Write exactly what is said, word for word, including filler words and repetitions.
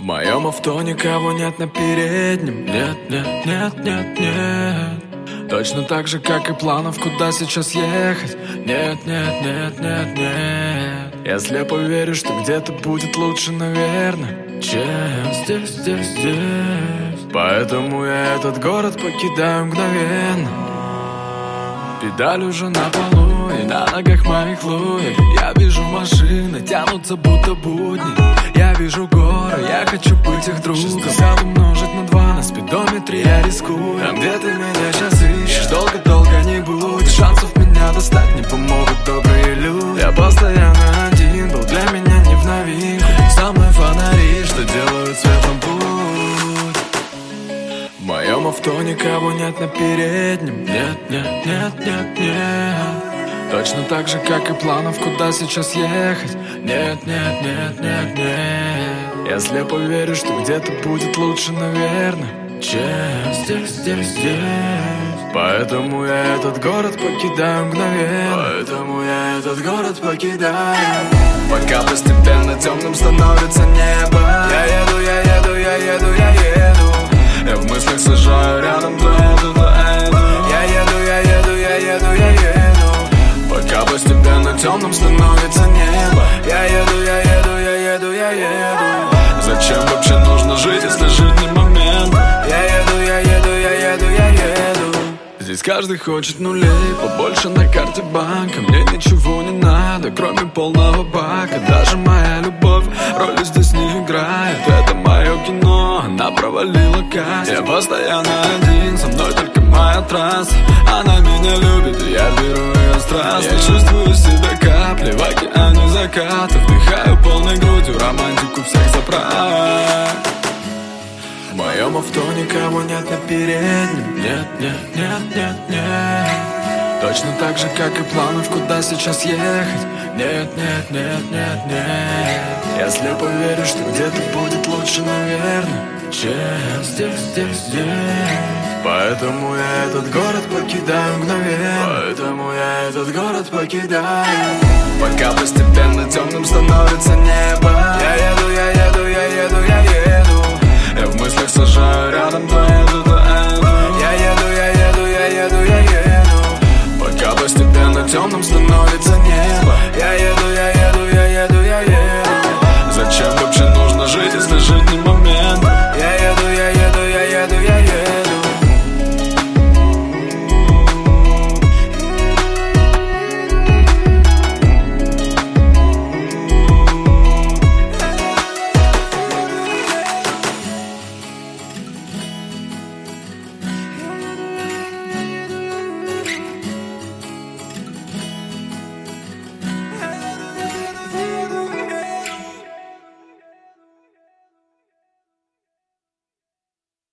моем авто никого нет на переднем. Нет, нет, нет, нет, нет. Точно так же, как и планов, куда сейчас ехать. Нет, нет, нет, нет, нет. Я слепо верю, что где-то будет лучше, наверное, чем здесь, здесь, здесь. Поэтому я этот город покидаю мгновенно. Педаль уже на полу, и на ногах моих луек. Я вижу машины, тянутся будто будни. Я вижу горы, я хочу быть их другом. Сказал умножить на два, на спидометре я рискую. Там где ты меня сейчас ищешь, долго-долго не будет. Шансов меня достать не помогут добрые люди. Я постоянно один, был для меня не в новинку. Со мной фонари, что делают светлым путь. В моем авто никого нет на переднем. Нет, нет, нет, нет, нет. Точно так же, как и планов, куда сейчас ехать. Нет, нет, нет, нет, нет. Я слепо верю, что где-то будет лучше, наверное, чем здесь, здесь, здесь. Поэтому я этот город покидаю мгновенно. Поэтому я этот город покидаю. Пока постепенно темным становится небо. Я еду, я еду, я еду, я еду. Я в мыслях сажаю рядом то эту, то эту. Я еду, я еду, я еду, я еду. Пока постепенно темным становится небо. Я еду, я еду, я еду, я еду. Зачем вообще нужно жить, если жить не момент? Я еду, я еду, я еду, я еду. Здесь каждый хочет нулей, побольше на карте банка. Мне ничего не надо, кроме полного бака. Даже моя любовь роли здесь не играет. Это мое кино, она провалила каст. Я постоянно один, со мной только моя трасса. Она меня любит, и я беру ее страстно. Я чувствую себя каплей в океане заката. Вдыхаю полной грудью романтику всех заправок. В моем авто никого нет на переднем. Нет, нет, нет, нет, нет. Точно так же, как и планов, куда сейчас ехать. Нет, нет, нет, нет, нет. Я слепо верю, что где-то будет лучше, наверное, чем здесь, здесь, здесь. Поэтому я этот город покидаю мгновенно. Поэтому я этот город покидаю. Пока постепенно темным становится небо. Я еду, я